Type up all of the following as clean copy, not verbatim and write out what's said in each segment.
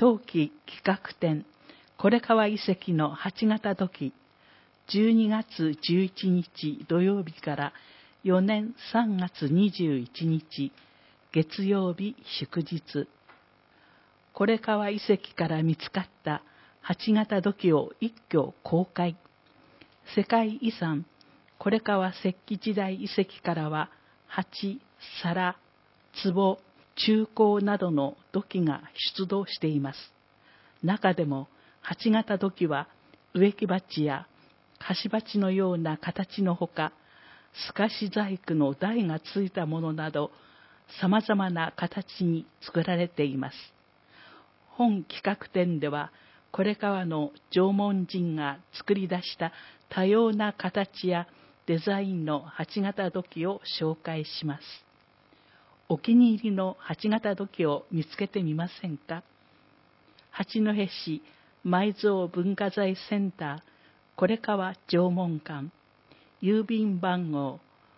冬季企画展是川遺跡の8型土器、12月11日土曜日から4年3月21日月曜日祝日。是川遺跡から見つかった8型土器を一挙公開。世界遺産是川石器時代遺跡からは鉢、皿、壺、中香などの土器が出土しています。中でも8型土器は植木鉢や菓子鉢のような形のほか、透かし細工の台がついたものなど、様々な形に作られています。本企画展では、是川の縄文人が作り出した多様な形やデザインの8型土器を紹介します。お気に入りの8型土器を見つけてみませんか？八戸市埋蔵文化財センター是川縄文館、郵便番号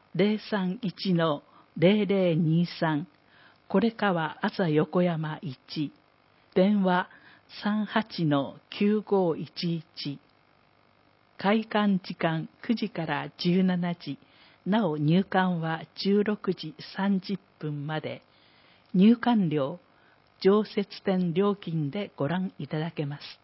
031-0023 是川朝横山1、電話 38-9511、開館時間9時から17時、なお入館は16時30分まで。入館料、常設展料金でご覧いただけます。